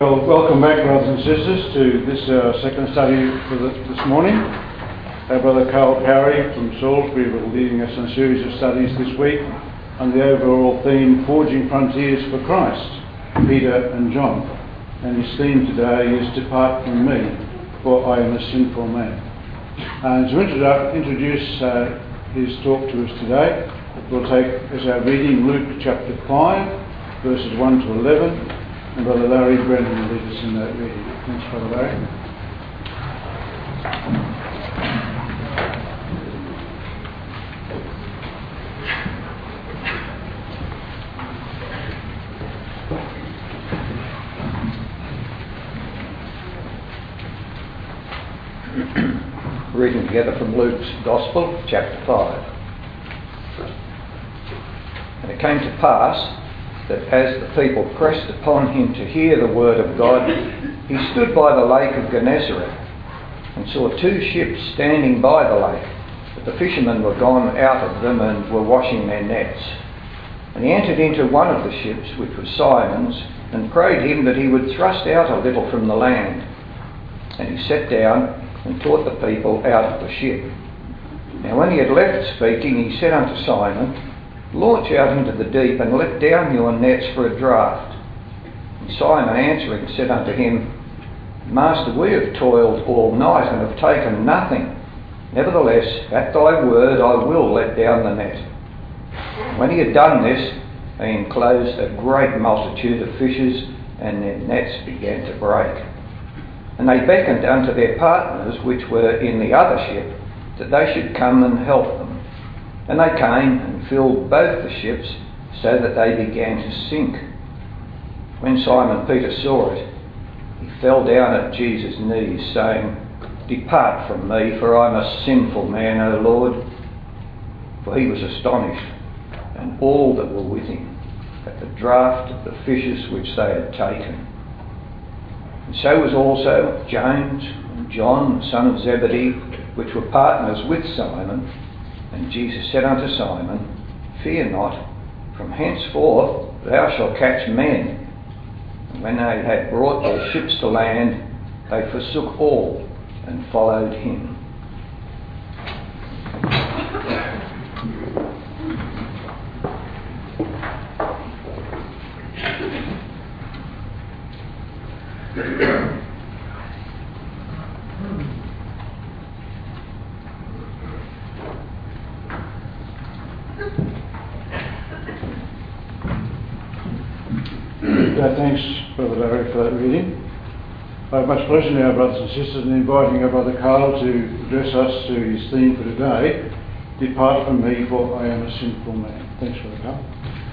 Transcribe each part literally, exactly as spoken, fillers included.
Well, welcome back, brothers and sisters, to this uh, second study for the, this morning. Our brother Carl Parry from Salisbury will be leading us in a series of studies this week on the overall theme, Forging Frontiers for Christ, Peter and John. And his theme today is Depart from me, for I am a sinful man. And to introdu- introduce uh, his talk to us today, we'll take as our reading Luke chapter five, verses one to eleven. And Brother Larry Brennan will lead us in that reading. Thanks, Brother Larry. Reading together from Luke's Gospel, chapter five. And it came to pass that as the people pressed upon him to hear the word of God, he stood by the lake of Gennesaret and saw two ships standing by the lake, but the fishermen were gone out of them and were washing their nets. And he entered into one of the ships, which was Simon's, and prayed him that he would thrust out a little from the land. And he sat down and taught the people out of the ship. Now when he had left speaking, he said unto Simon, Launch out into the deep and let down your nets for a draught. And Simon answering said unto him, Master, we have toiled all night and have taken nothing. Nevertheless, at thy word I will let down the net. When he had done this, they enclosed a great multitude of fishes, and their nets began to break. And they beckoned unto their partners which were in the other ship, that they should come and help them. And they came and filled both the ships, so that they began to sink. When Simon Peter saw it, he fell down at Jesus' knees, saying, Depart from me, for I am a sinful man, O Lord. For he was astonished, and all that were with him, at the draught of the fishes which they had taken. And so was also James and John, the son of Zebedee, which were partners with Simon. And Jesus said unto Simon, Fear not, from henceforth thou shalt catch men. And when they had brought their ships to land, they forsook all and followed him. Uh, thanks, Brother Larry, for that reading. I have much pleasure now, brothers and sisters, in inviting our Brother Carl to address us to his theme for today, Depart from me, for I am a sinful man. Thanks, Brother Carl.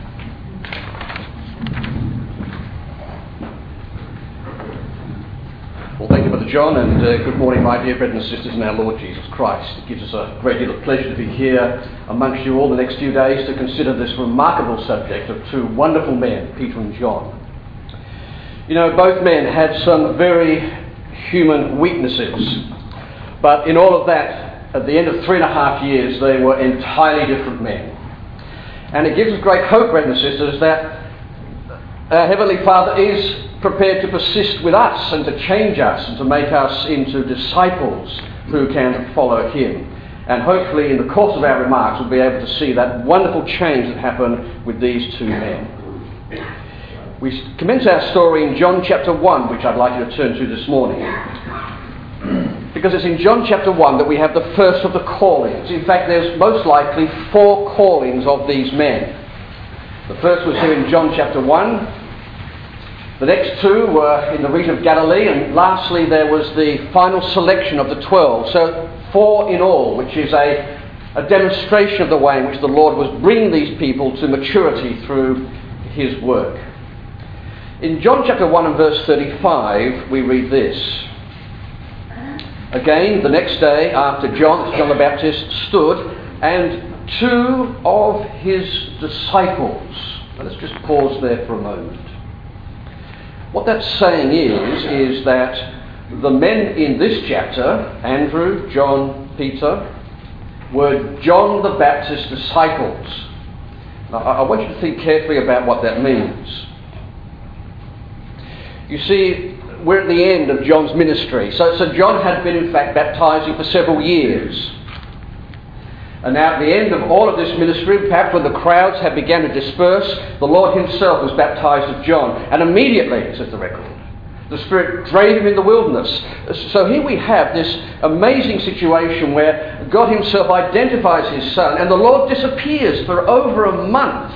Well, thank you, Brother John, and uh, good morning, my dear brothers and sisters in our Lord Jesus Christ. It gives us a great deal of pleasure to be here amongst you all the next few days to consider this remarkable subject of two wonderful men, Peter and John. You know, both men had some very human weaknesses, but in all of that, at the end of three and a half years, they were entirely different men. And it gives us great hope, brothers and sisters, that our Heavenly Father is prepared to persist with us and to change us and to make us into disciples who can follow Him. And hopefully in the course of our remarks we'll be able to see that wonderful change that happened with these two men. We commence our story in John chapter one, which I'd like you to turn to this morning. Because it's in John chapter one that we have the first of the callings. In fact, there's most likely four callings of these men. The first was here in John chapter one. The next two were in the region of Galilee, and lastly there was the final selection of the twelve. So four in all, which is a, a demonstration of the way in which the Lord was bringing these people to maturity through His work. In John chapter one and verse thirty-five, we read this. Again, the next day after John, John the Baptist stood, and two of his disciples. Now let's just pause there for a moment. What that's saying is, is that the men in this chapter, Andrew, John, Peter, were John the Baptist's disciples. Now, I want you to think carefully about what that means. You see, we're at the end of John's ministry. So, so John had been, in fact, baptizing for several years. And now at the end of all of this ministry, perhaps when the crowds had begun to disperse, the Lord himself was baptized of John. And immediately, says the record, the Spirit drave him in the wilderness. So here we have this amazing situation where God himself identifies his Son, and the Lord disappears for over a month.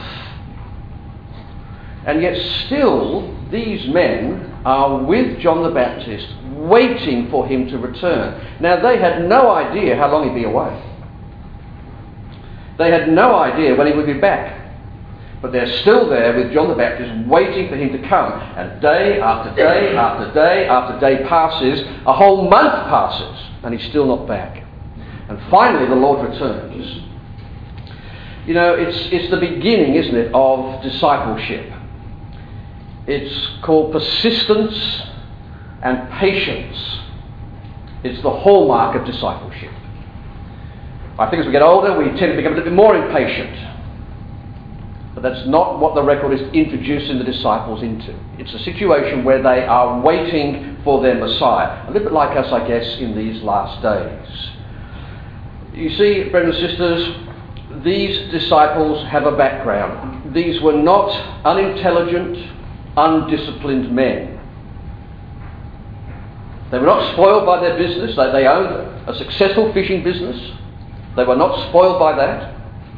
And yet still, these men are with John the Baptist, waiting for him to return. Now, they had no idea how long he'd be away. They had no idea when he would be back. But they're still there with John the Baptist, waiting for him to come. And day after day after day after day passes, a whole month passes, and he's still not back. And finally the Lord returns. You know, it's, it's the beginning, isn't it, of discipleship. It's called persistence and patience. It's the hallmark of discipleship. I think as we get older, we tend to become a little bit more impatient. But that's not what the record is introducing the disciples into. It's a situation where they are waiting for their Messiah. A little bit like us, I guess, in these last days. You see, brothers and sisters, these disciples have a background. These were not unintelligent, undisciplined men. They were not spoiled by their business. They, they owned a successful fishing business. They were not spoiled by that.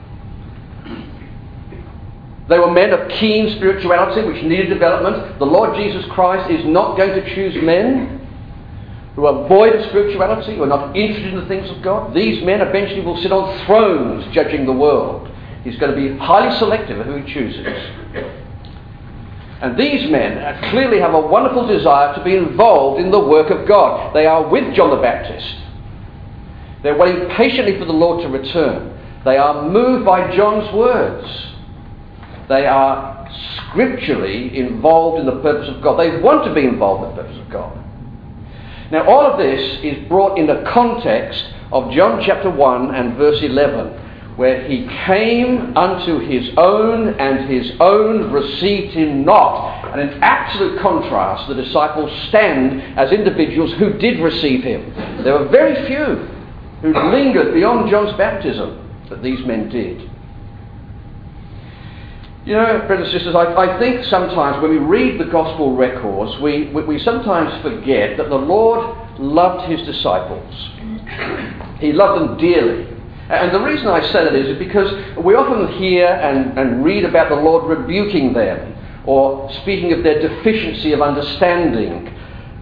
They were men of keen spirituality which needed development. The Lord Jesus Christ is not going to choose men who are void of spirituality, who are not interested in the things of God. These men eventually will sit on thrones judging the world. He's going to be highly selective of who he chooses. And these men clearly have a wonderful desire to be involved in the work of God. They are with John the Baptist. They're waiting patiently for the Lord to return. They are moved by John's words. They are scripturally involved in the purpose of God. They want to be involved in the purpose of God. Now, all of this is brought in the context of John chapter one and verse eleven, where he came unto his own, and his own received him not. And in absolute contrast, the disciples stand as individuals who did receive him. There were very few who lingered beyond John's baptism, but these men did. You know, brothers and sisters, I, I think sometimes when we read the gospel records, we, we, we sometimes forget that the Lord loved his disciples. He loved them dearly. And the reason I say that is because we often hear and, and read about the Lord rebuking them or speaking of their deficiency of understanding.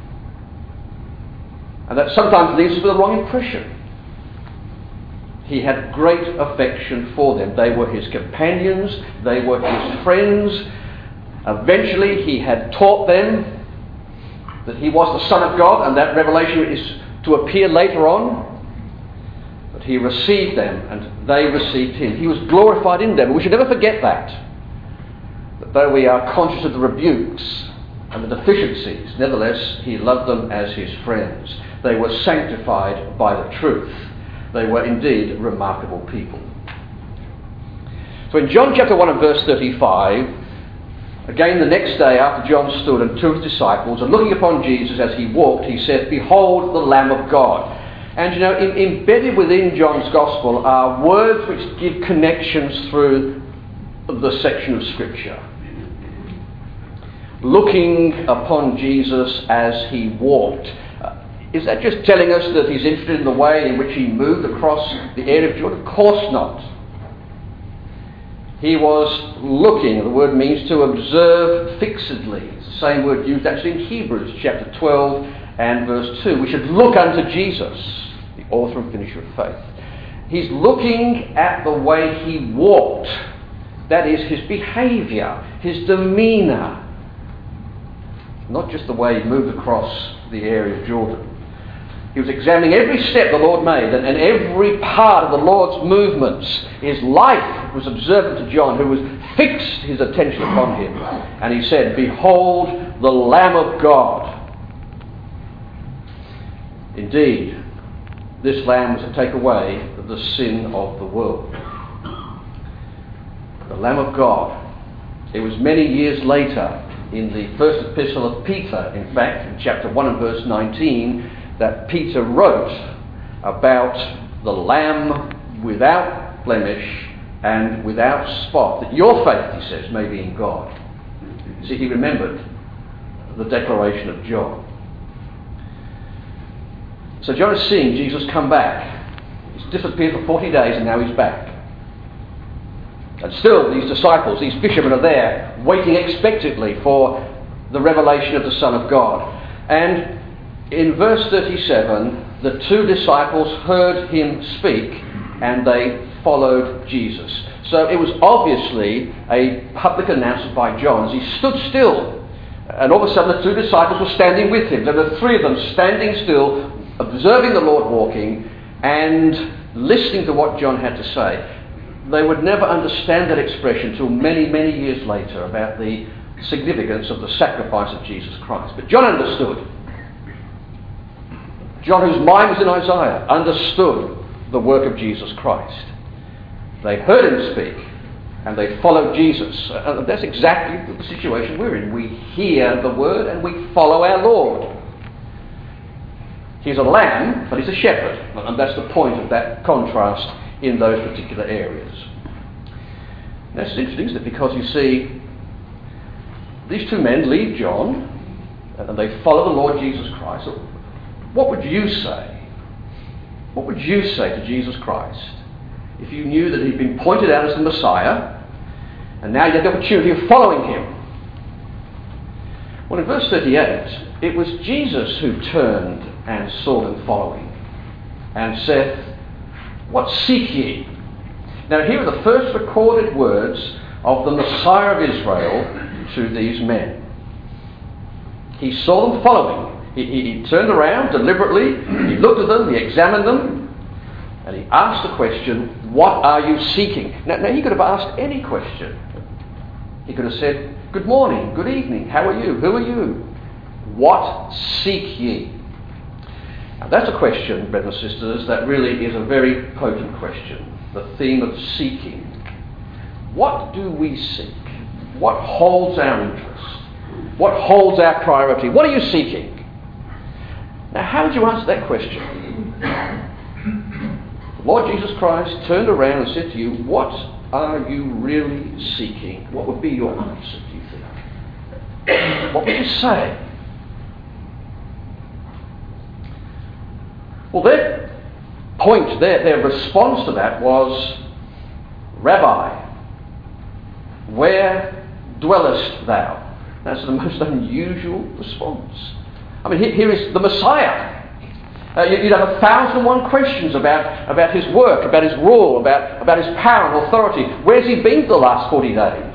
And that sometimes leaves us with a wrong impression. He had great affection for them. They were his companions. They were his friends. Eventually he had taught them that he was the Son of God, and that revelation is to appear later on. But he received them and they received him. He was glorified in them. We should never forget that. That though we are conscious of the rebukes and the deficiencies, nevertheless he loved them as his friends. They were sanctified by the truth. They were indeed remarkable people. So in John chapter one and verse thirty-five, again the next day after John stood and two of his disciples, and looking upon Jesus as he walked, he said, "Behold the Lamb of God." And you know, in, embedded within John's Gospel are words which give connections through the section of Scripture. Looking upon Jesus as he walked. Is that just telling us that he's interested in the way in which he moved across the area of Jordan? Of course not. He was looking, the word means to observe fixedly. It's the same word used actually in Hebrews chapter twelve and verse two. We should look unto Jesus, the author and finisher of faith. He's looking at the way he walked. That is, his behaviour, his demeanour. Not just the way he moved across the area of Jordan. He was examining every step the Lord made and, and every part of the Lord's movements. His life was observant to John, who was fixed his attention upon him. And he said, "Behold the Lamb of God." Indeed, this Lamb was to take away the sin of the world. The Lamb of God. It was many years later in the first epistle of Peter, in fact, in chapter one and verse nineteen, that Peter wrote about the Lamb without blemish and without spot, that your faith, he says, may be in God. See, he remembered the declaration of John. So John is seeing Jesus come back. He's disappeared for forty days and now he's back. And still these disciples, these fishermen are there, waiting expectantly for the revelation of the Son of God. And in verse thirty-seven, the two disciples heard him speak and they followed Jesus. So it was obviously a public announcement by John as he stood still. And all of a sudden the two disciples were standing with him. There were the three of them standing still, observing the Lord walking and listening to what John had to say. They would never understand that expression until many, many years later about the significance of the sacrifice of Jesus Christ. But John understood. John, whose mind was in Isaiah, understood the work of Jesus Christ. They heard him speak and they followed Jesus. And that's exactly the situation we're in. We hear the word and we follow our Lord. He's a lamb, but he's a shepherd. And that's the point of that contrast in those particular areas. Now, it's interesting, isn't it? Because you see, these two men leave John and they follow the Lord Jesus Christ. What would you say? What would you say to Jesus Christ if you knew that he'd been pointed out as the Messiah and now you had the opportunity of following him? Well, in verse thirty-eight, it was Jesus who turned and saw them following and said, "What seek ye?" Now here are the first recorded words of the Messiah of Israel to these men. He saw them following. He, he, he turned around deliberately, he looked at them, he examined them, and he asked the question, "What are you seeking?" Now, now he could have asked any question. He could have said, "Good morning, good evening, how are you, who are you? What seek ye?" Now, that's a question, brothers and sisters, that really is a very potent question. The theme of seeking. What do we seek? What holds our interest? What holds our priority? What are you seeking? Now, how would you answer that question? The Lord Jesus Christ turned around and said to you, "What are you really seeking?" What would be your answer, do you think? What would you say? Well, their point, their, their response to that was, "Rabbi, where dwellest thou?" That's the most unusual response. I mean, here, here is the Messiah. Uh, you'd have a thousand and one questions about, about his work, about his rule, about, about his power and authority. Where's he been for the last forty days?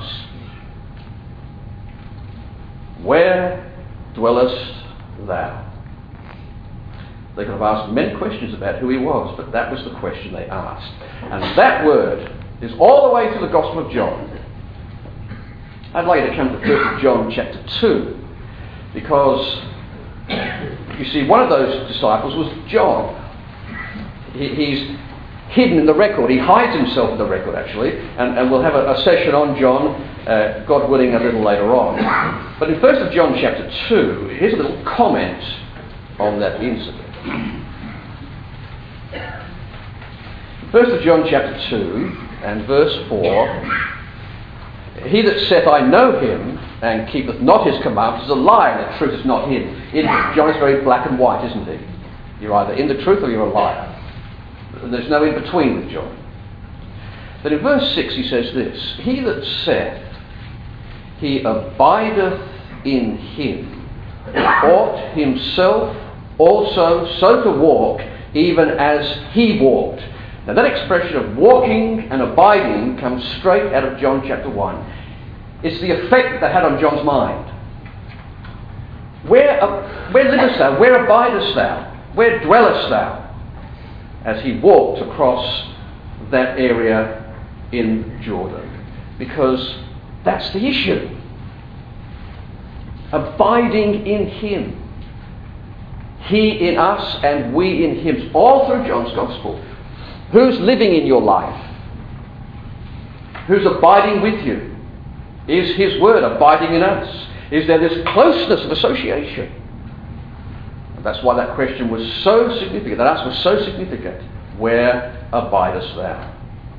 Where dwellest thou? They could have asked many questions about who he was, but that was the question they asked. And that word is all the way through the Gospel of John. I'd like you to come to First John chapter two, because you see, one of those disciples was John. He, he's hidden in the record. He hides himself in the record, actually, and, and we'll have a, a session on John, uh, God willing, a little later on. But in First John chapter two, here's a little comment on that incident. First John chapter two and verse four, "He that saith, I know him, and keepeth not his commandments, is a liar, and the truth is not him." In John is very black and white, isn't he? You're either in the truth or you're a liar. There's no in between with John. But in verse six he says this, "He that saith, he abideth in him, ought himself also so to walk, even as he walked." Now that expression of walking and abiding comes straight out of John chapter one. It's the effect that had on John's mind. Where, uh, where livest thou? Where abidest thou? Where dwellest thou? As he walked across that area in Jordan. Because that's the issue. Abiding in him. He in us and we in him. All through John's Gospel. Who's living in your life? Who's abiding with you? Is his word abiding in us? Is there this closeness of association? And that's why that question was so significant, that ask was so significant. Where abidest thou?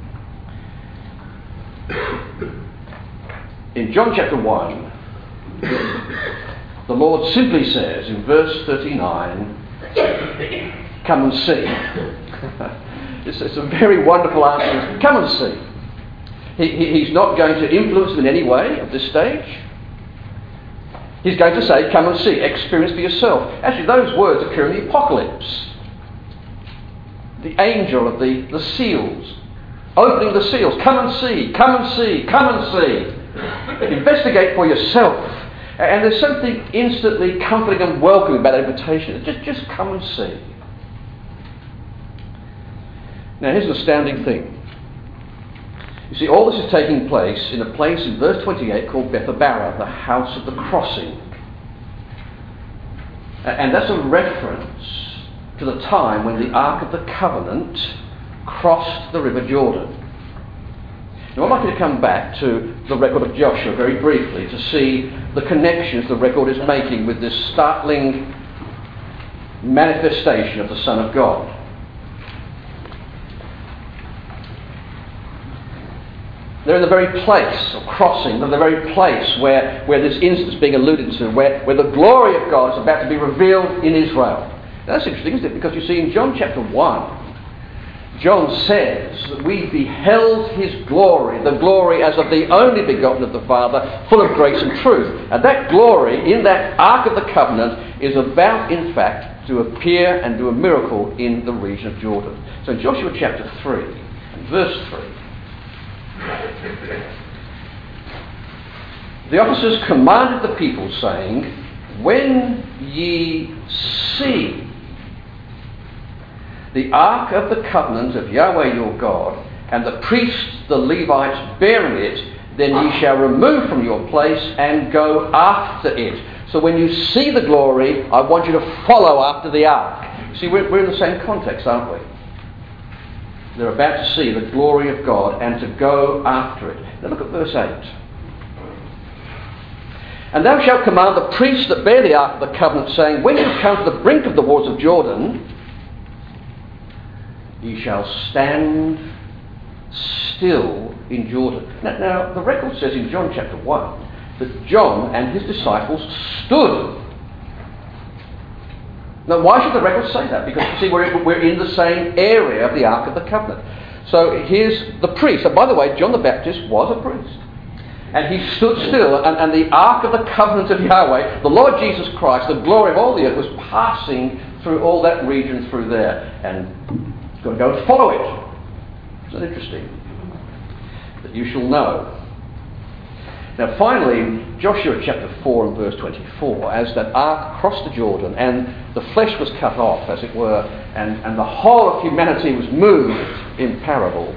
In John chapter one, the Lord simply says in verse thirty-nine, come and see. it's, it's a very wonderful answer. Come and see. He, he, he's not going to influence them in any way at this stage. He's going to say, come and see, experience for yourself. Actually, those words occur in the Apocalypse. The angel of the, the seals, opening the seals. Come and see, come and see, come and see. Investigate for yourself. And there's something instantly comforting and welcoming about that invitation. Just, just come and see. Now, here's an astounding thing. You see, all this is taking place in a place in verse twenty-eight called Bethabara, the house of the crossing. And that's a reference to the time when the Ark of the Covenant crossed the River Jordan. Now, I'd like you to come back to the record of Joshua very briefly to see the connections the record is making with this startling manifestation of the Son of God. They're in the very place of crossing, they're the very place where, where this instance is being alluded to, where, where the glory of God is about to be revealed in Israel. Now, that's interesting, isn't it? Because you see, in John chapter one, John says that we beheld his glory, the glory as of the only begotten of the Father, full of grace and truth. And that glory in that Ark of the Covenant is about, in fact, to appear and do a miracle in the region of Jordan. So in Joshua chapter three, verse three, the officers commanded the people, saying, when ye see the ark of the covenant of Yahweh your God, and the priests, the Levites, bearing it, then ye shall remove from your place and go after it. So when you see the glory, I want you to follow after the ark. See, we're, we're in the same context, aren't we? They're about to see the glory of God and to go after it. Now look at verse eight. And thou shalt command the priests that bear the ark of the covenant, saying, when you come to the brink of the waters of Jordan, ye shall stand still in Jordan. Now, now, the record says in John chapter one that John and his disciples stood. Now, why should the record say that? Because, you see, we're, we're in the same area of the Ark of the Covenant. So here's the priest. And by the way, John the Baptist was a priest. And he stood still, and, and the Ark of the Covenant of Yahweh, the Lord Jesus Christ, the glory of all the earth, was passing through all that region through there. And you've got to go and follow it. Isn't that interesting? That you shall know. Now finally, Joshua chapter four and verse twenty-four, as that ark crossed the Jordan and the flesh was cut off, as it were, and, and the whole of humanity was moved in parable.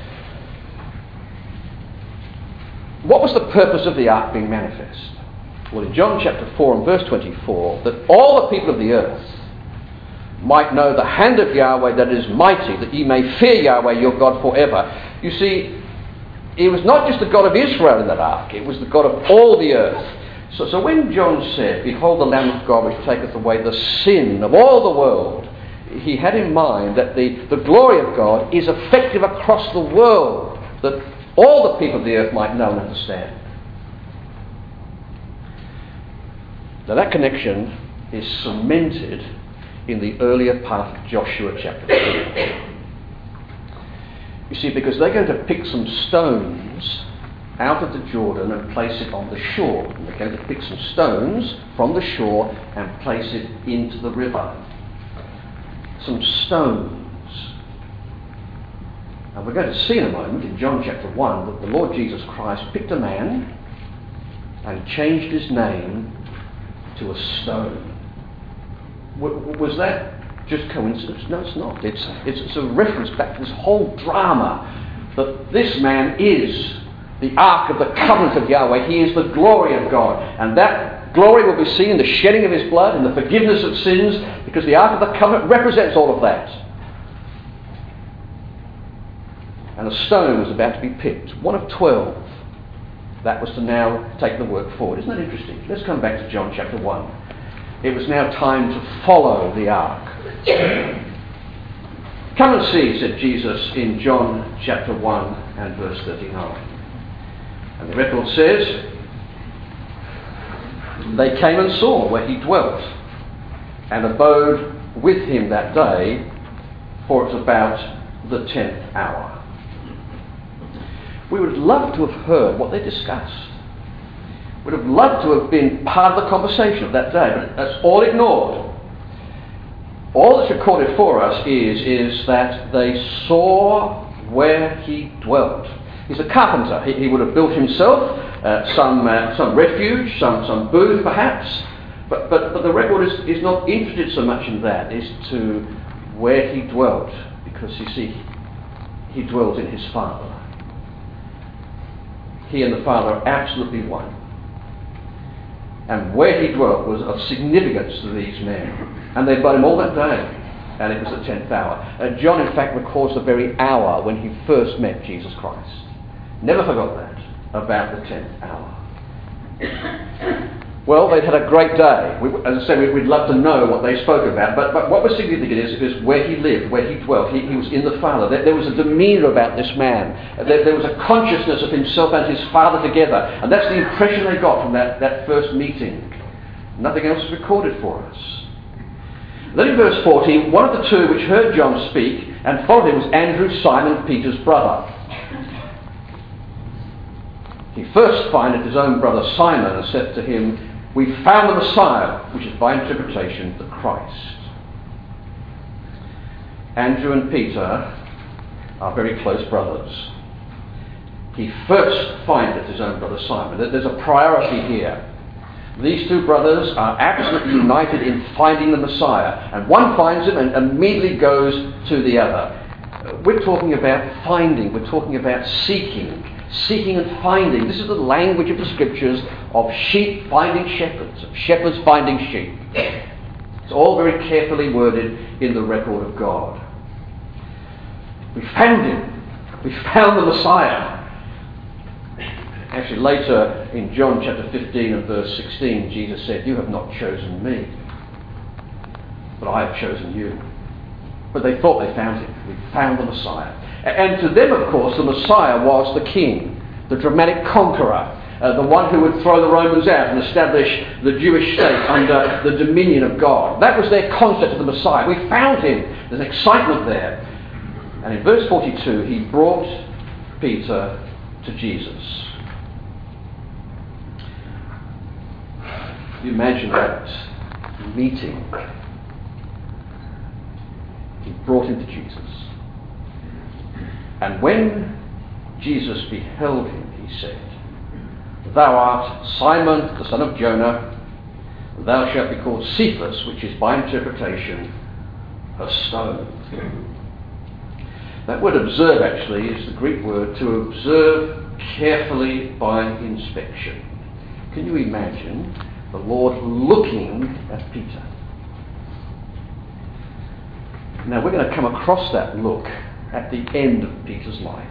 What was the purpose of the ark being manifest? Well, in John chapter four and verse twenty-four, that all the people of the earth might know the hand of Yahweh that is mighty, that ye may fear Yahweh your God forever. You see, it was not just the God of Israel in that ark, it was the God of all the earth. So, so when John said, behold the Lamb of God which taketh away the sin of all the world, he had in mind that the, the glory of God is effective across the world, that all the people of the earth might know and understand. Now that connection is cemented in the earlier part of Joshua chapter three. You see, because they're going to pick some stones out of the Jordan and place it on the shore. And they're going to pick some stones from the shore and place it into the river. Some stones. And we're going to see in a moment in John chapter one that the Lord Jesus Christ picked a man and changed his name to a stone. W- was that just coincidence? No, it's not. It's, it's, it's a reference back to this whole drama that this man is the Ark of the Covenant of Yahweh. He is the glory of God. And that glory will be seen in the shedding of his blood and the forgiveness of sins, because the Ark of the Covenant represents all of that. And a stone was about to be picked, one of twelve, That was to now take the work forward. Isn't that interesting? Let's come back to John chapter one. It was now time to follow the ark. Come and see, said Jesus in John chapter one and verse thirty-nine. And the record says, they came and saw where he dwelt, and abode with him that day, for it was about the tenth hour. We would love to have heard what they discussed. We'd have loved to have been part of the conversation of that day, but that's all ignored. All that's recorded for us is, is that they saw where he dwelt. He's a carpenter. He, he would have built himself uh, some uh, some refuge, some, some booth perhaps, but, but, but the record is, is not interested so much in that, is to where he dwelt, because you see, he dwelt in his Father. He and the Father are absolutely one. And where he dwelt was of significance to these men. And they brought him all that day. And it was the tenth hour. Uh, John, in fact, records the very hour when he first met Jesus Christ. Never forgot that, about the tenth hour. Well, they'd had a great day. We, as I said, we, we'd love to know what they spoke about. But, but what was significant is, is where he lived, where he dwelt. He, he was in the Father. There, there was a demeanour about this man. There, there was a consciousness of himself and his Father together. And that's the impression they got from that, that first meeting. Nothing else is recorded for us. Then in verse fourteen, one of the two which heard John speak and followed him was Andrew, Simon Peter's brother. He first findeth his own brother Simon and said to him, we found the Messiah, which is by interpretation the Christ. Andrew and Peter are very close brothers. He first findeth his own brother Simon. There's a priority here. These two brothers are absolutely united in finding the Messiah. And one finds him and immediately goes to the other. We're talking about finding. We're talking about seeking. Seeking and finding. This is the language of the scriptures of sheep finding shepherds, of shepherds finding sheep. It's all very carefully worded in the record of God. We found him. We found the Messiah. Actually, later in John chapter fifteen and verse sixteen, Jesus said, you have not chosen me, but I have chosen you. But they thought they found him. We found the Messiah. And to them, of course, the Messiah was the king, the dramatic conqueror, uh, the one who would throw the Romans out and establish the Jewish state under the dominion of God. That was their concept of the Messiah. We found him. There's an excitement there. And in verse forty-two, he brought Peter to Jesus. You imagine that meeting. He brought him to Jesus. And when Jesus beheld him, he said, thou art Simon, the son of Jonah. Thou shalt be called Cephas, which is by interpretation a stone. That word observe actually is the Greek word to observe carefully by inspection. Can you imagine the Lord looking at Peter? Now we're going to come across that look at the end of Peter's life.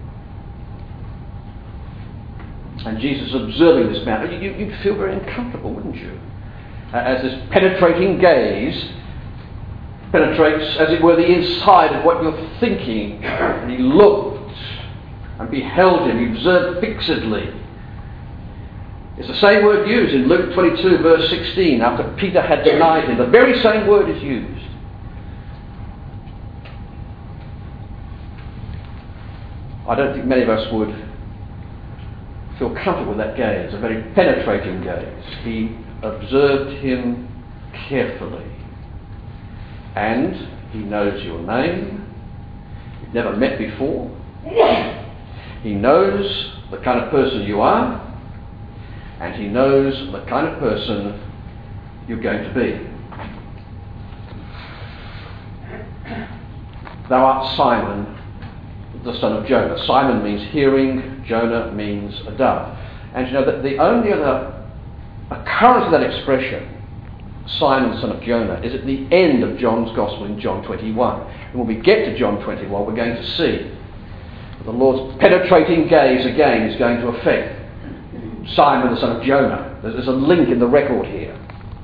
And Jesus observing this man, you, you'd feel very uncomfortable, wouldn't you? As this penetrating gaze penetrates, as it were, the inside of what you're thinking. And he looked and beheld him, he observed fixedly. It's the same word used in Luke twenty-two verse sixteen, after Peter had denied him. The very same word is used. I don't think many of us would feel comfortable with that gaze, a very penetrating gaze. He observed him carefully. And he knows your name. You've never met before. He knows the kind of person you are. And he knows the kind of person you're going to be. Thou art Simon, the son of Jonah. Simon means hearing, Jonah means a dove. And you know that the only other occurrence of that expression, Simon, son of Jonah, is at the end of John's Gospel in John twenty-one. And when we get to John twenty-one, we're going to see that the Lord's penetrating gaze again is going to affect Simon the son of Jonah. There's, there's a link in the record here.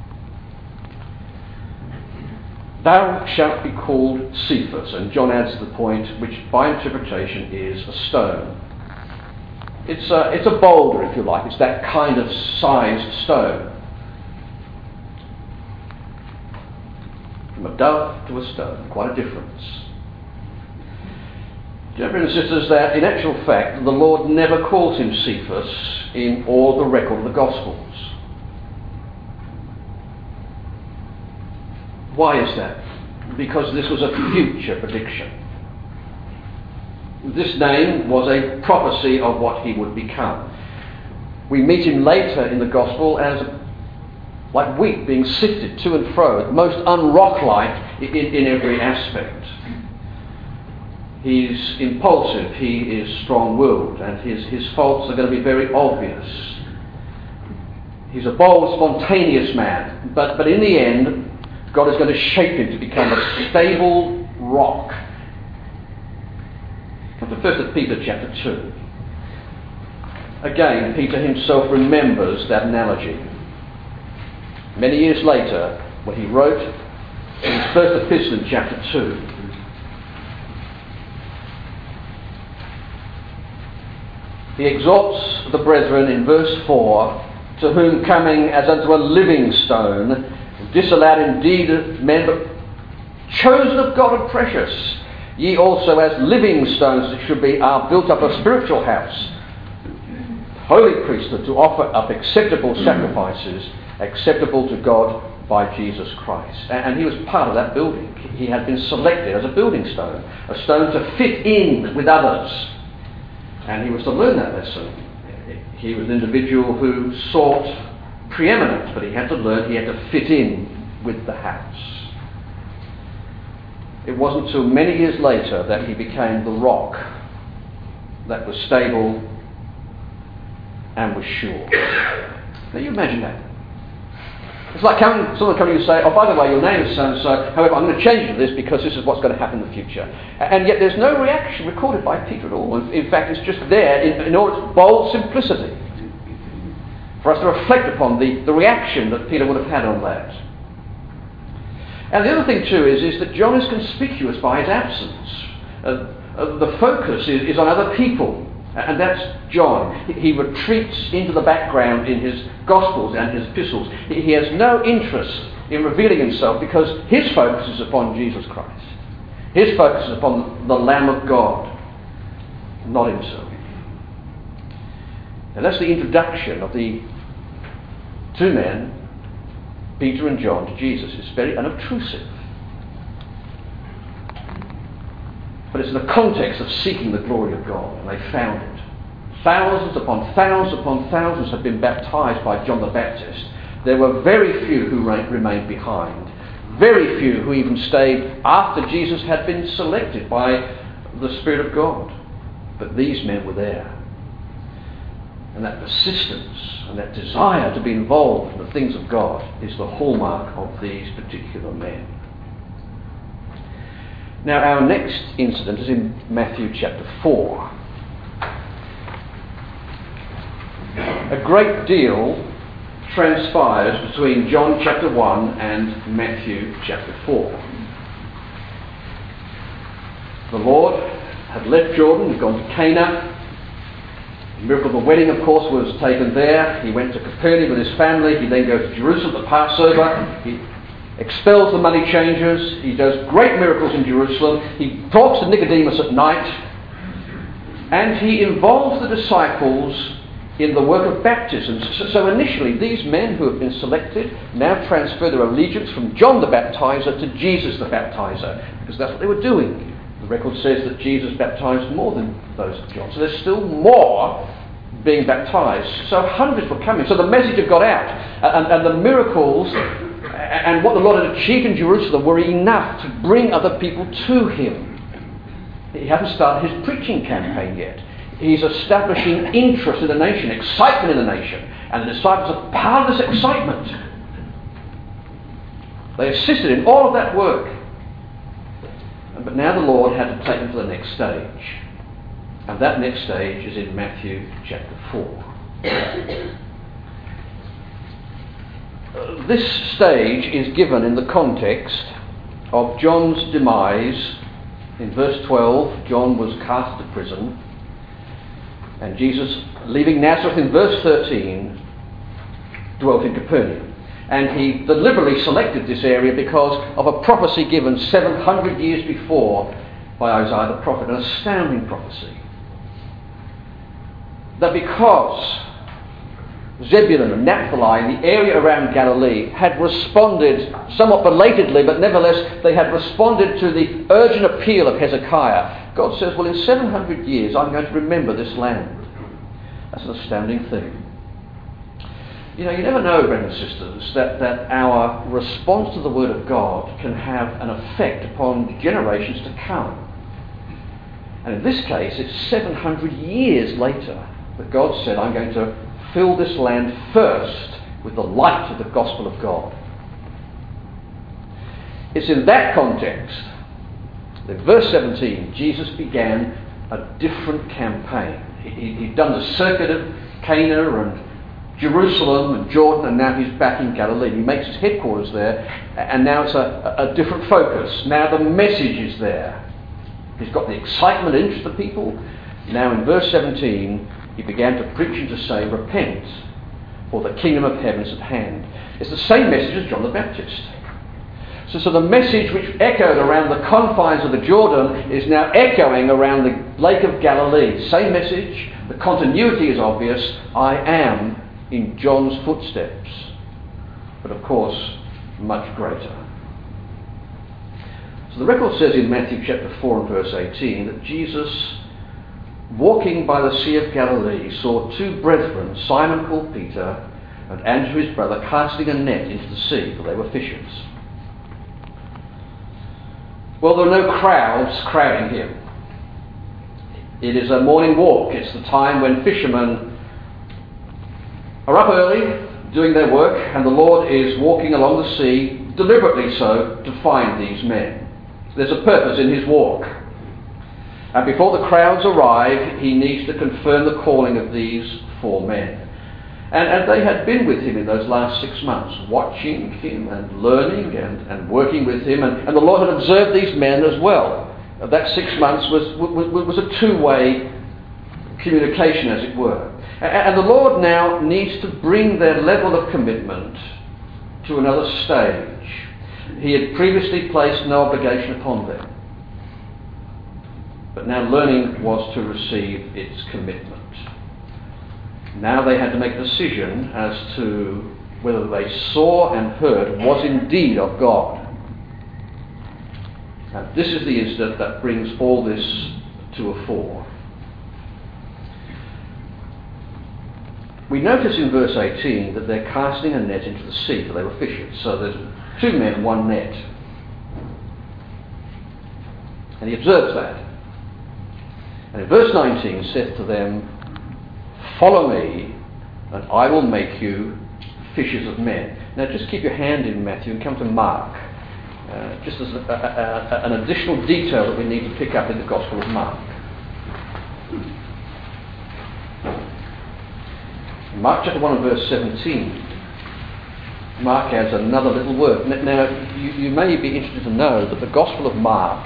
Thou shalt be called Cephas, and John adds the point, which by interpretation is a stone. It's a, it's a boulder, if you like. It's that kind of sized stone. From a dove to a stone, quite a difference. Dear brothers and sisters, that in actual fact the Lord never calls him Cephas in all the record of the Gospels. Why is that? Because this was a future prediction. This name was a prophecy of what he would become. We meet him later in the Gospel as like wheat being sifted to and fro, most unrock-like in, in every aspect. He's impulsive, he is strong-willed, and his, his faults are going to be very obvious. He's a bold, spontaneous man, but, but in the end, God is going to shape him to become a stable rock. The first of Peter chapter two. Again, Peter himself remembers that analogy. Many years later, when he wrote in his first epistle in chapter two, he exhorts the brethren in verse four, to whom coming as unto a living stone, disallowed indeed men, but chosen of God and precious, ye also as living stones that should be, are built up a spiritual house, holy priesthood, to offer up acceptable sacrifices, acceptable to God by Jesus Christ. And he was part of that building. He had been selected as a building stone, a stone to fit in with others. And he was to learn that lesson. He was an individual who sought preeminence, but he had to learn, he had to fit in with the house. It wasn't until many years later that he became the rock that was stable and was sure. Now you imagine that. It's like coming, someone coming and say, oh, by the way, your name is so-and-so, however, I'm going to change this because this is what's going to happen in the future. And yet there's no reaction recorded by Peter at all. In fact, it's just there in, in all its bold simplicity for us to reflect upon the, the reaction that Peter would have had on that. And the other thing too is, is that John is conspicuous by his absence. Uh, uh, the focus is, is on other people. And that's John. He, he retreats into the background in his Gospels and his epistles. He, he has no interest in revealing himself because his focus is upon Jesus Christ. His focus is upon the Lamb of God, not himself. And that's the introduction of the two men, Peter and John, to Jesus. It's very unobtrusive. But it's in the context of seeking the glory of God, and they found it. Thousands upon thousands upon thousands have been baptized by John the Baptist. There were very few who remained behind. Very few who even stayed after Jesus had been selected by the Spirit of God. But these men were there. And that persistence and that desire to be involved in the things of God is the hallmark of these particular men. Now, our next incident is in Matthew chapter four. A great deal transpires between John chapter one and Matthew chapter four. The Lord had left Jordan, had gone to Cana. The miracle of the wedding, of course, was taken there. He went to Capernaum with his family. He then goes to Jerusalem for Passover. He expels the money changers. He does great miracles in Jerusalem. He talks to Nicodemus at night. And he involves the disciples in the work of baptism. So, so initially, these men who have been selected now transfer their allegiance from John the Baptizer to Jesus the Baptizer, because that's what they were doing. The record says that Jesus baptized more than those of John. So there's still more being baptized. So hundreds were coming. So the message had got out. And, and the miracles and what the Lord had achieved in Jerusalem were enough to bring other people to him. He hasn't started his preaching campaign yet. He's establishing interest in the nation, excitement in the nation. And the disciples are part of this excitement. They assisted in all of that work. But now the Lord had to take them to the next stage. And that next stage is in Matthew chapter four. Uh, this stage is given in the context of John's demise. In verse twelve, John was cast to prison, and Jesus, leaving Nazareth in verse thirteen, dwelt in Capernaum. And he deliberately selected this area because of a prophecy given seven hundred years before by Isaiah the prophet, an astounding prophecy. That because Zebulun and Naphtali, the area around Galilee, had responded somewhat belatedly, but nevertheless they had responded to the urgent appeal of Hezekiah. God says, well, in seven hundred years I'm going to remember this land. That's an astounding thing. You know, you never know, brothers and sisters, that, that our response to the Word of God can have an effect upon generations to come. And in this case, it's seven hundred years later that God said, I'm going to fill this land first with the light of the gospel of God. It's in that context that in verse seventeen, Jesus began a different campaign. He, he'd done the circuit of Cana and Jerusalem and Jordan, and now he's back in Galilee. He makes his headquarters there, and now it's a, a different focus. Now the message is there. He's got the excitement and interest of the people. Now in verse seventeen, he began to preach and to say, repent, for the kingdom of heaven is at hand. It's the same message as John the Baptist. So, so the message which echoed around the confines of the Jordan is now echoing around the Lake of Galilee. Same message. The continuity is obvious. I am in John's footsteps. But of course, much greater. So the record says in Matthew chapter four and verse eighteen that Jesus, walking by the Sea of Galilee, saw two brethren, Simon called Peter and Andrew his brother, casting a net into the sea, for they were fishers. Well, there are no crowds crowding him. It is a morning walk. It's the time when fishermen are up early doing their work, and the Lord is walking along the sea, deliberately so, to find these men. There's a purpose in his walk. And before the crowds arrive, he needs to confirm the calling of these four men. And, and they had been with him in those last six months, watching him and learning and, and working with him. And, and the Lord had observed these men as well. That six months was, was, was a two-way communication, as it were. And, and the Lord now needs to bring their level of commitment to another stage. He had previously placed no obligation upon them. But now learning was to receive its commitment. Now they had to make a decision as to whether they saw and heard was indeed of God. And this is the incident that brings all this to a fore. We notice in verse eighteen that they're casting a net into the sea, for they were fishers. So there's two men, one net. And he observes that. And in verse nineteen, saith to them, follow me, and I will make you fishers of men. Now just keep your hand in Matthew and come to Mark, uh, just as a, a, a, an additional detail that we need to pick up in the Gospel of Mark. Mark chapter one and verse seventeen. Mark adds another little word. Now, you, you may be interested to know that the Gospel of Mark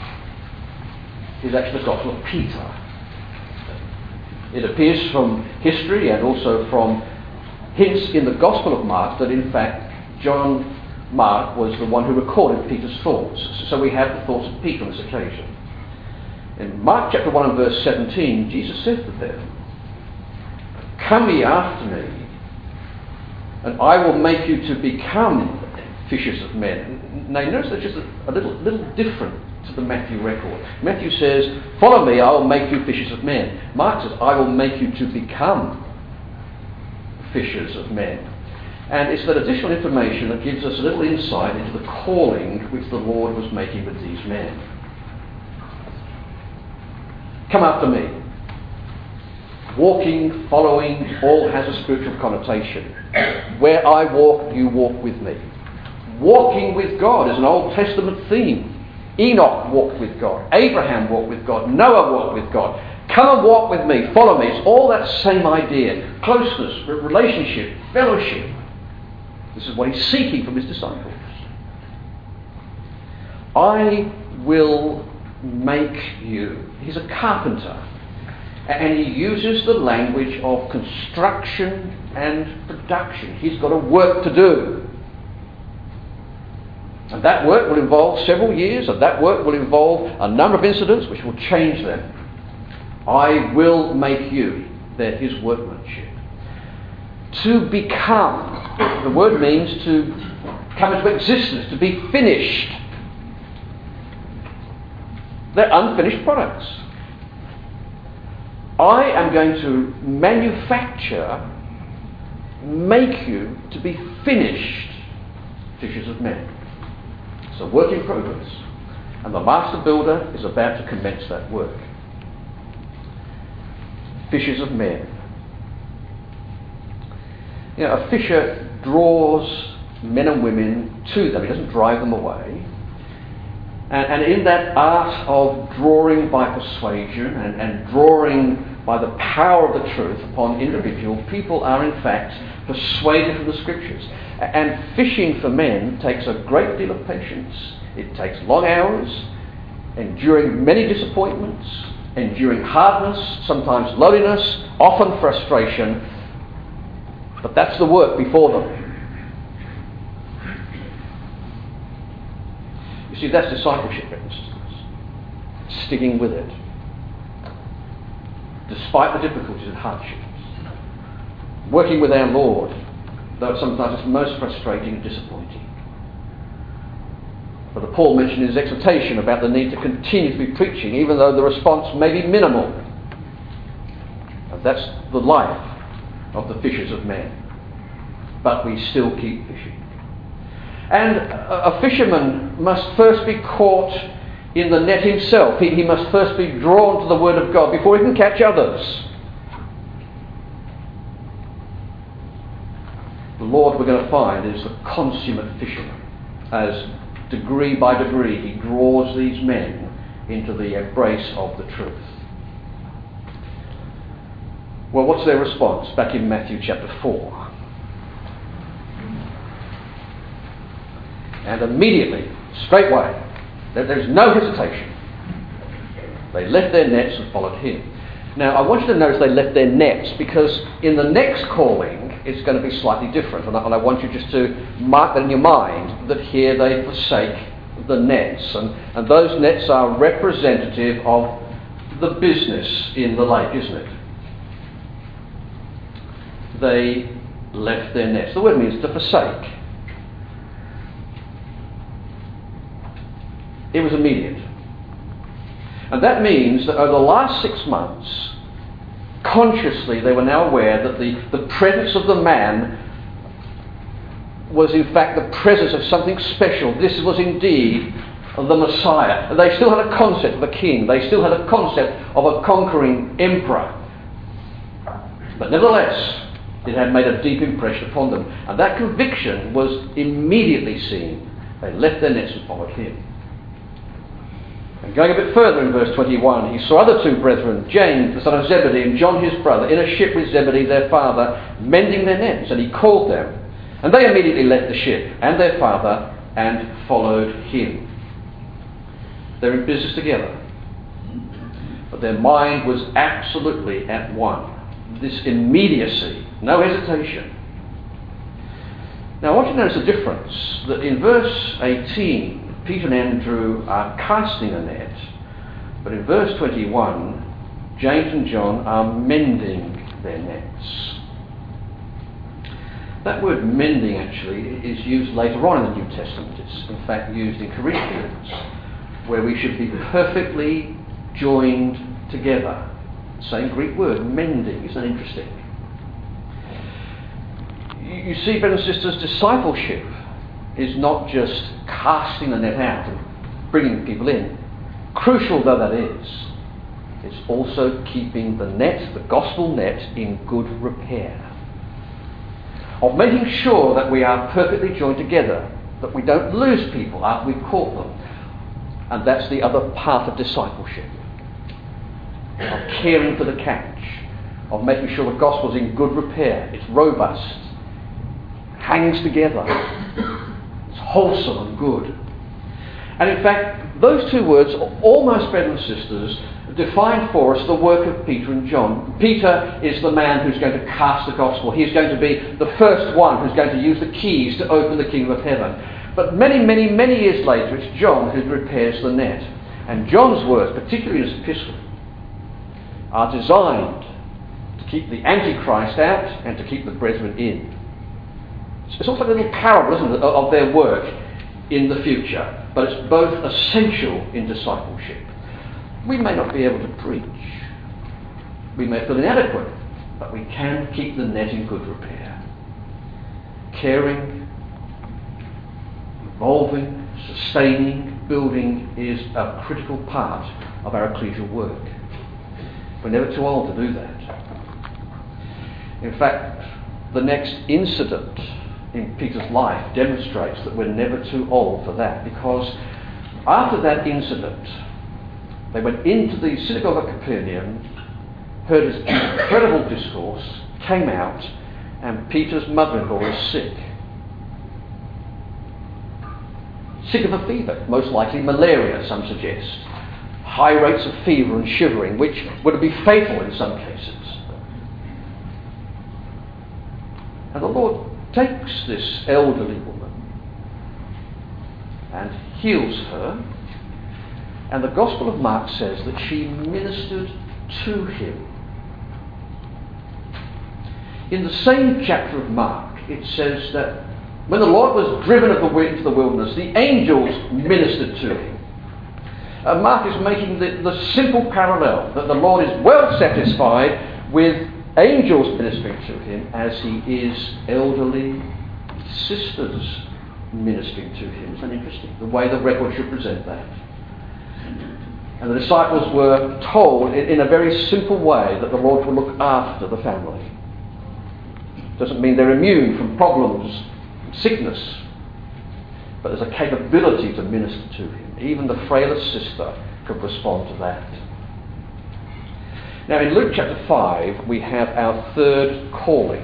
is actually the Gospel of Peter. It appears from history and also from hints in the Gospel of Mark that in fact John Mark was the one who recorded Peter's thoughts. So we have the thoughts of Peter on this occasion. In Mark chapter one and verse seventeen, Jesus said to them, come ye after me, and I will make you to become fishers of men. Now you notice that's just a, a little, little different to the Matthew record. Matthew says, follow me, I will make you fishers of men. Mark says, I will make you to become fishers of men. And it's that additional information that gives us a little insight into the calling which the Lord was making with these men. Come after me. Walking, following, all has a spiritual connotation. Where I walk, you walk with me. Walking with God is an Old Testament theme. Enoch walked with God. Abraham walked with God. Noah walked with God. Come and walk with me, follow me. It's all that same idea. Closeness, relationship, fellowship. This is what he's seeking from his disciples. I will make you. He's a carpenter. And he uses the language of construction and production. He's got a work to do. And that work will involve several years, and that work will involve a number of incidents which will change them. I will make you. They're his workmanship. To become. The word means to come into existence, to be finished. They're unfinished products. I am going to manufacture, make you to be finished fishers of men. It's a work in progress. And the master builder is about to commence that work. Fishers of men. You know, a fisher draws men and women to them. He doesn't drive them away. And, and in that art of drawing by persuasion and, and drawing by the power of the truth upon individual, people are in fact persuaded from the scriptures. And fishing for men takes a great deal of patience. It takes long hours, enduring many disappointments, enduring hardness, sometimes loneliness, often frustration. But that's the work before them. You see, that's discipleship, for instance. Sticking with it. Despite the difficulties and hardships. Working with our Lord, though sometimes it's most frustrating and disappointing. But Paul mentioned in his exhortation about the need to continue to be preaching, even though the response may be minimal. And that's the life of the fishers of men. But we still keep fishing. And a, a fisherman must first be caught in the net himself. He, he must first be drawn to the Word of God before he can catch others. The Lord, we're going to find, is the consummate fisherman, as degree by degree he draws these men into the embrace of the truth. Well, what's their response? Back in Matthew chapter four. And immediately, straightway, there's no hesitation. They left their nets and followed him. Now, I want you to notice they left their nets, because in the next calling, it's going to be slightly different. And I, and I want you just to mark that in your mind, that here they forsake the nets. And, and those nets are representative of the business in the lake, isn't it? They left their nets. The word means to forsake. It was immediate. And that means that over the last six months, consciously they were now aware that the, the presence of the man was in fact the presence of something special. This was indeed the Messiah. And they still had a concept of a king. They still had a concept of a conquering emperor. But nevertheless, it had made a deep impression upon them. And that conviction was immediately seen. They left their nets and followed him. And going a bit further in verse twenty-one, he saw other two brethren, James the son of Zebedee and John his brother, in a ship with Zebedee their father, mending their nets, and he called them. And they immediately left the ship and their father and followed him. They're in business together. But their mind was absolutely at one. This immediacy, no hesitation. Now I want you to notice the difference, that in verse eighteen, Peter and Andrew are casting a net, but in verse twenty-one, James and John are mending their nets. That word mending actually is used later on in the New Testament. It's in fact used in Corinthians, where we should be perfectly joined together. Same Greek word, mending. Isn't that interesting? You see, brothers and sisters, discipleship is not just casting the net out and bringing people in. Crucial though that is, it's also keeping the net, the gospel net, in good repair. Of making sure that we are perfectly joined together, that we don't lose people after we've caught them. And that's the other part of discipleship. of caring for the catch, of making sure the gospel's in good repair. It's robust, hangs together, it's wholesome and good. And in fact, those two words, almost, brothers and sisters, define for us the work of Peter and John. Peter is the man who's going to cast the gospel. He's going to be the first one who's going to use the keys to open the kingdom of heaven. But many, many, many years later, it's John who repairs the net. And John's words, particularly in his epistle, are designed to keep the Antichrist out and to keep the brethren in. It's also a little parable, isn't it, of their work in the future. But it's both essential in discipleship. We may not be able to preach. We may feel inadequate, but we can keep the net in good repair. Caring, involving, sustaining, building is a critical part of our ecclesial work. We're never too old to do that. In fact, the next incident in Peter's life demonstrates that we're never too old for that, because after that incident, they went into the synagogue of Capernaum, heard his incredible discourse, came out, and Peter's mother-in-law was sick. Sick of a fever, most likely malaria, some suggest. High rates of fever and shivering, which would be fatal in some cases. And the Lord takes this elderly woman and heals her. And the Gospel of Mark says that she ministered to him. In the same chapter of Mark, it says that when the Lord was driven of the way into the wilderness, the angels ministered to him. Uh, Mark is making the, the simple parallel that the Lord is well satisfied with angels ministering to him as he is elderly sisters ministering to him. Isn't that interesting? The way the record should present that. And the disciples were told in, in a very simple way that the Lord will look after the family. Doesn't mean they're immune from problems, sickness, but there's a capability to minister to him. Even the frailest sister could respond to that. Now in Luke chapter five, we have our third calling.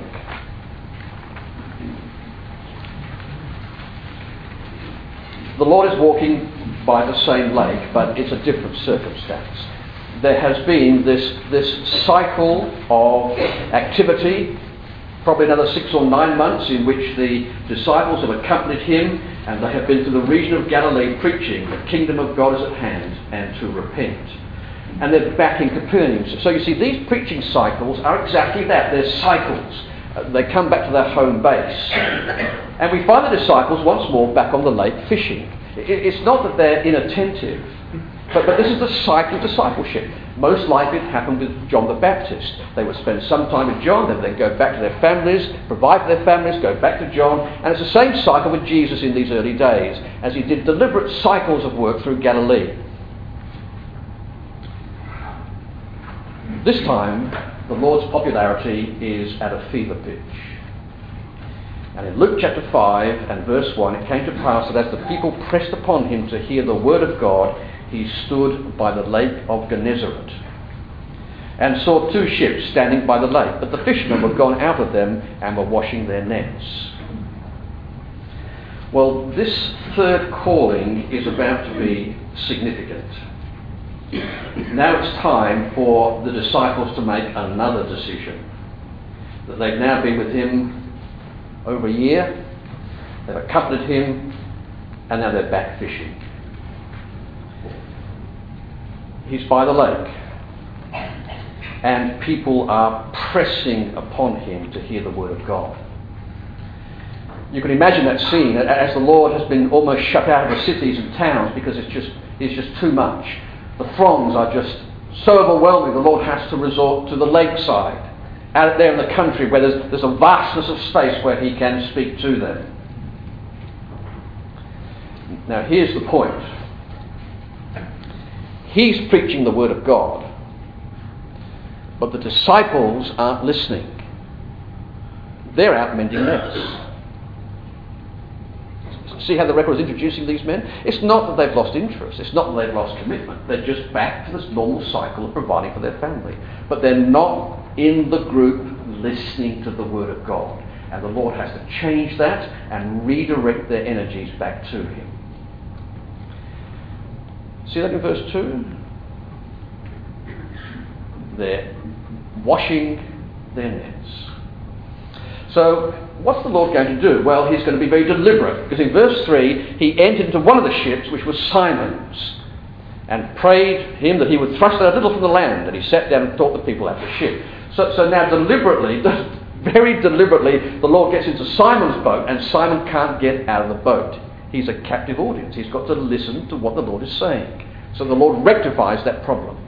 The Lord is walking by the same lake, but it's a different circumstance. There has been this, this cycle of activity, probably another six or nine months, in which the disciples have accompanied him, and they have been to the region of Galilee preaching the kingdom of God is at hand and to repent. And they're back in Capernaum. So you see, these preaching cycles are exactly that. They're cycles. Uh, they come back to their home base. And we find the disciples once more back on the lake fishing. It, it's not that they're inattentive, but, but this is the cycle of discipleship. Most likely it happened with John the Baptist. They would spend some time with John, then they'd go back to their families, provide for their families, go back to John. And it's the same cycle with Jesus in these early days, as he did deliberate cycles of work through Galilee. This time, the Lord's popularity is at a fever pitch. And in Luke chapter five and verse one, it came to pass that as the people pressed upon him to hear the word of God, he stood by the lake of Gennesaret and saw two ships standing by the lake, but the fishermen were gone out of them and were washing their nets. Well, this third calling is about to be significant. Now it's time for the disciples to make another decision. That they've now been with him over a year, they've accompanied him, and now they're back fishing. He's by the lake, and people are pressing upon him to hear the word of God. You can imagine that scene as the Lord has been almost shut out of the cities and towns because it's just, it's just too much. The throngs are just so overwhelming, the Lord has to resort to the lakeside, out there in the country where there's, there's a vastness of space where he can speak to them. Now here's the point. He's preaching the word of God, but the disciples aren't listening. They're out mending nets. See how the record is introducing these men? It's not that they've lost interest. It's not that they've lost commitment. They're just back to this normal cycle of providing for their family. But they're not in the group listening to the Word of God. And the Lord has to change that and redirect their energies back to Him. See that in verse two? They're washing their nets. So, what's the Lord going to do? Well, He's going to be very deliberate. Because in verse three, He entered into one of the ships, which was Simon's, and prayed him that he would thrust it a little from the land. And He sat down and taught the people out of the ship. So, so now deliberately, very deliberately, the Lord gets into Simon's boat, and Simon can't get out of the boat. He's a captive audience. He's got to listen to what the Lord is saying. So the Lord rectifies that problem.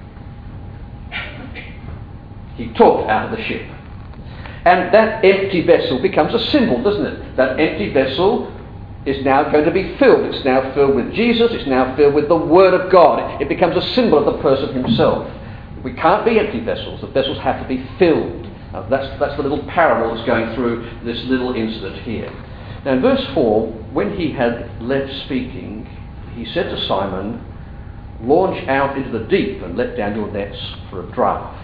He talked out of the ship. And that empty vessel becomes a symbol, doesn't it? That empty vessel is now going to be filled. It's now filled with Jesus. It's now filled with the Word of God. It becomes a symbol of the person Himself. We can't be empty vessels. The vessels have to be filled. Now, that's, that's the little parable that's going through this little incident here. Now in verse four, when He had left speaking, He said to Simon, "Launch out into the deep and let down your nets for a draught."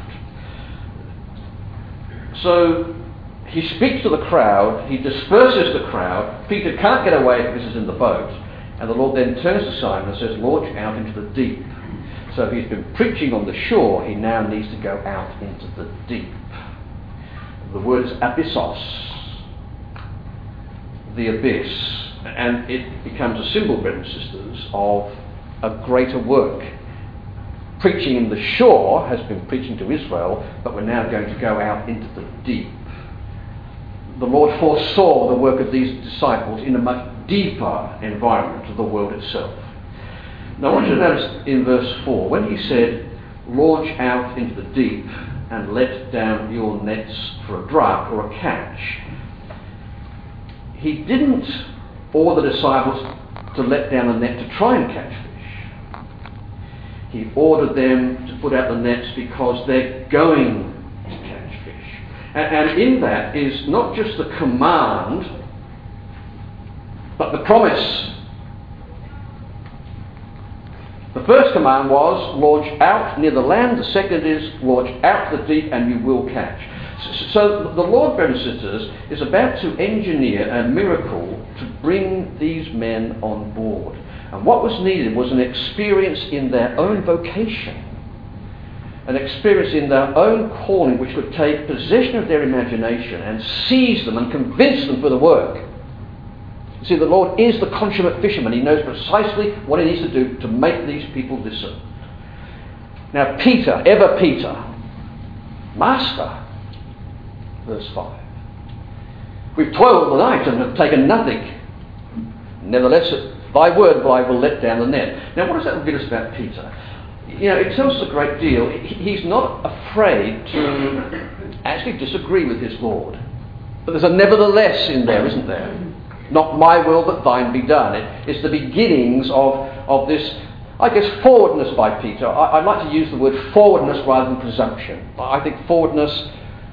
So He speaks to the crowd, He disperses the crowd. Peter can't get away because he's in the boat. And the Lord then turns to Simon and says, "Launch out into the deep." So he's been preaching on the shore, he now needs to go out into the deep. The word is abyssos, the abyss. And it becomes a symbol, brothers and sisters, of a greater work. Preaching in the shore has been preaching to Israel, but we're now going to go out into the deep. The Lord foresaw the work of these disciples in a much deeper environment of the world itself. Now I want you to notice in verse four, when He said, "Launch out into the deep and let down your nets for a draught or a catch," He didn't order the disciples to let down the net to try and catch fish. He ordered them to put out the nets because they're going to catch fish. And, and in that is not just the command, but the promise. The first command was, launch out near the land. The second is, launch out to the deep and you will catch. So, so the Lord, brothers and sisters, is about to engineer a miracle to bring these men on board. And what was needed was an experience in their own vocation, an experience in their own calling which would take possession of their imagination and seize them and convince them for the work. You see, the Lord is the consummate fisherman. He knows precisely what He needs to do to make these people listen. Now Peter, ever Peter, Master, verse five. We've toiled all the night and have taken nothing. Nevertheless, at Thy word I will let down the net. Now what does that reveal us about Peter? You know, it tells us a great deal. He's not afraid to actually disagree with his Lord. But there's a nevertheless in there, isn't there? Not my will, but thine be done. It, it's the beginnings of, of this, I guess, forwardness by Peter. I, I'd like to use the word forwardness rather than presumption. I think forwardness,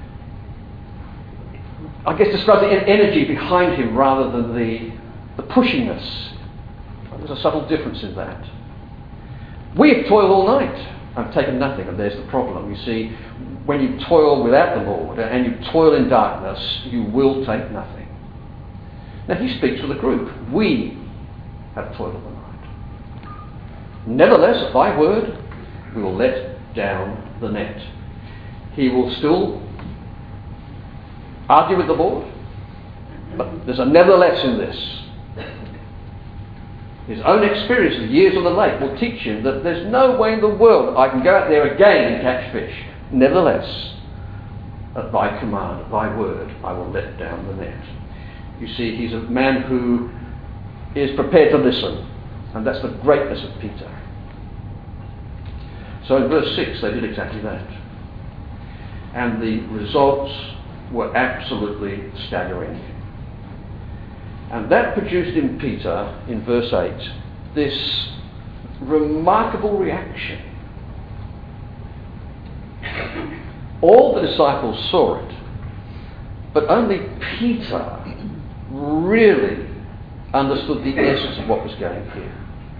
I guess, describes the energy behind him rather than the, the pushiness. There's a subtle difference in that. We have toiled all night and taken nothing, and there's the problem. You see, when you toil without the Lord and you toil in darkness, you will take nothing. Now he speaks for the group. We have toiled all night. Nevertheless, at Thy word, we will let down the net. He will still argue with the Lord, but there's a nevertheless in this. His own experience of years on the lake will teach him that there's no way in the world I can go out there again and catch fish. Nevertheless, at Thy command, at Thy word, I will let down the net. You see, he's a man who is prepared to listen, and that's the greatness of Peter. So in verse six, they did exactly that. And the results were absolutely staggering. And that produced in Peter, in verse eight, this remarkable reaction. All the disciples saw it, but only Peter really understood the essence of what was going here.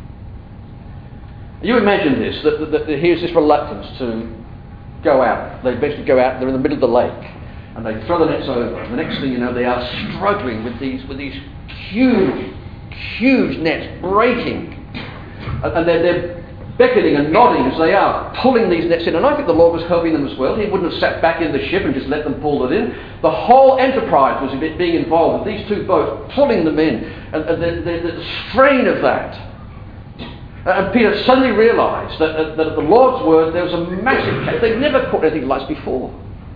You imagine this, that, that, that here's this reluctance to go out. They eventually go out, they're in the middle of the lake, and they throw the nets over. And the next thing you know, they are struggling with these with these huge, huge nets breaking. And, and they're, they're beckoning and nodding as they are, pulling these nets in. And I think the Lord was helping them as well. He wouldn't have sat back in the ship and just let them pull it in. The whole enterprise was being involved with these two boats pulling them in. And, and the, the, the strain of that. And Peter suddenly realised that, that, that at the Lord's word there was a massive catch. They'd never caught anything like this before.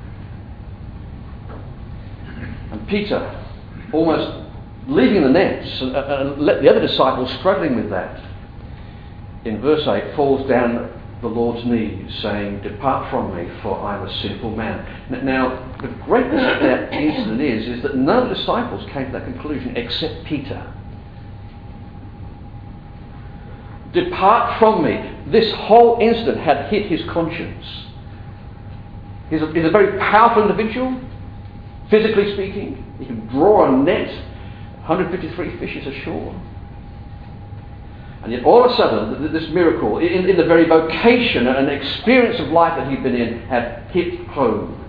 And Peter, almost leaving the nets and, and let the other disciples struggling with that, in verse eight falls down at the Lord's knees saying, "Depart from me, for I am a sinful man." Now, the greatness of that incident is, is that none of the disciples came to that conclusion except Peter. Depart from me. This whole incident had hit his conscience. He's a, he's a very powerful individual, physically speaking. He can draw a net, one hundred fifty-three fishes ashore. And yet all of a sudden, this miracle, in, in the very vocation and experience of life that he'd been in, had hit home.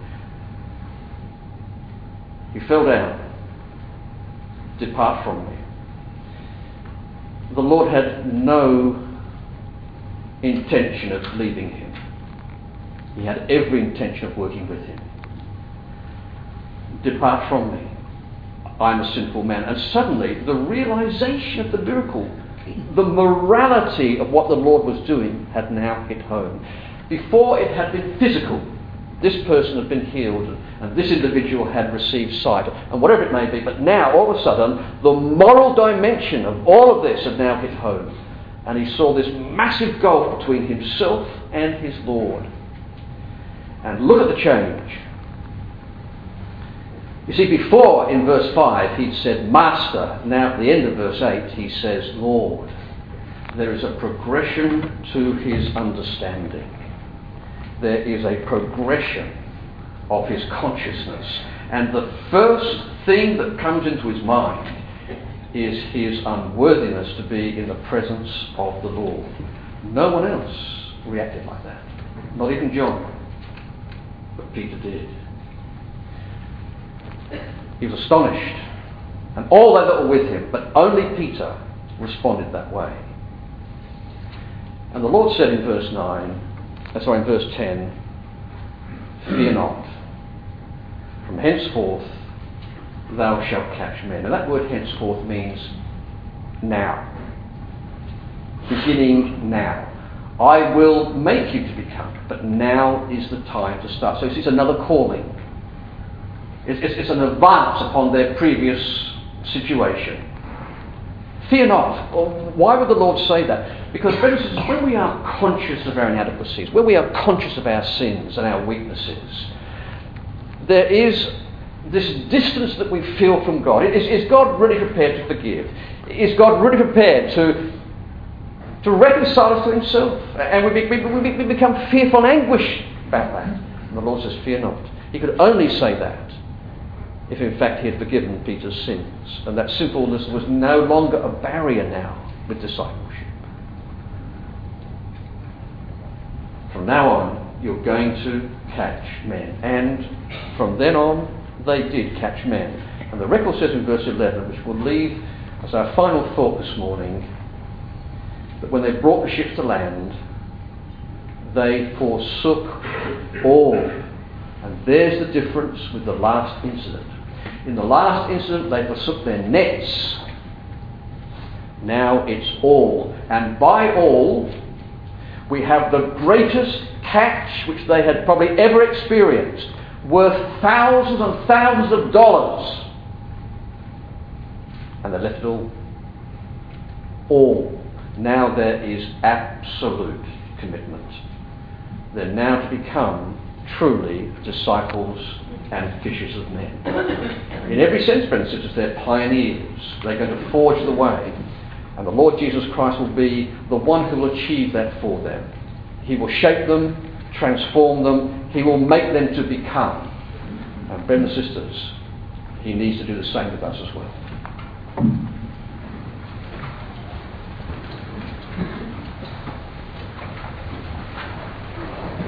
He fell down. Depart from me. The Lord had no intention of leaving him. He had every intention of working with him. Depart from me. I'm a sinful man. And suddenly, the realization of the miracle, the morality of what the Lord was doing, had now hit home. Before, it had been physical. This person had been healed, and this individual had received sight, and whatever it may be. But now, all of a sudden, the moral dimension of all of this had now hit home. And he saw this massive gulf between himself and his Lord. And look at the change. You see, before, in verse five, he'd said, Master. Now, at the end of verse eight, he says, Lord. There is a progression to his understanding. There is a progression of his consciousness. And the first thing that comes into his mind is his unworthiness to be in the presence of the Lord. No one else reacted like that. Not even John. But Peter did. He was astonished. And all they that were with him, but only Peter responded that way. And the Lord said in verse nine, sorry, in verse ten, fear not. From henceforth thou shalt catch men. And that word henceforth means now. Beginning now. I will make you to become, but now is the time to start. So it's another calling. It's, it's, it's an advance upon their previous situation. Fear not. Well, why would the Lord say that? Because, brothers and sisters, when we are conscious of our inadequacies, when we are conscious of our sins and our weaknesses, there is this distance that we feel from God. Is, is God really prepared to forgive? Is God really prepared to, to reconcile us to himself? And we, we, we, we become fearful and anguished about that. And the Lord says, fear not. He could only say that if in fact he had forgiven Peter's sins. And that sinfulness was no longer a barrier now with discipleship. From now on, you're going to catch men. And from then on, they did catch men. And the record says in verse eleven, which we'll leave as our final thought this morning, that when they brought the ships to land, they forsook all. And there's the difference with the last incident. In the last incident, they forsook their nets. Now it's all. And by all, we have the greatest catch which they had probably ever experienced, worth thousands and thousands of dollars. And they left it all. All. Now there is absolute commitment. They're now to become truly disciples and fishers of men. In every sense, brothers and sisters, they're pioneers. They're going to forge the way. And the Lord Jesus Christ will be the one who will achieve that for them. He will shape them, transform them. He will make them to become. And brothers and sisters, he needs to do the same with us as well.